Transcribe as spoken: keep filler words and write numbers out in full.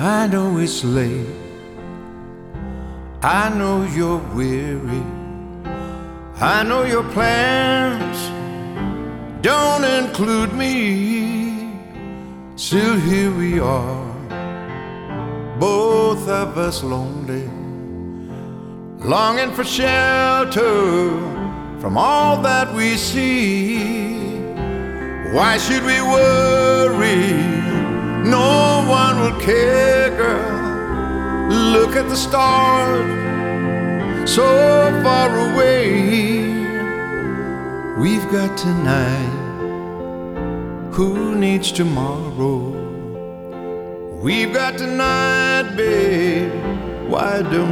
I know it's late, I know you're weary, I know your plans don't include me. Still here we are, both of us lonely, longing for shelter from all that we see. Why should we worry? No one will care, girl. Look at the stars, so far away. We've got tonight, who needs tomorrow? We've got tonight, babe, why don't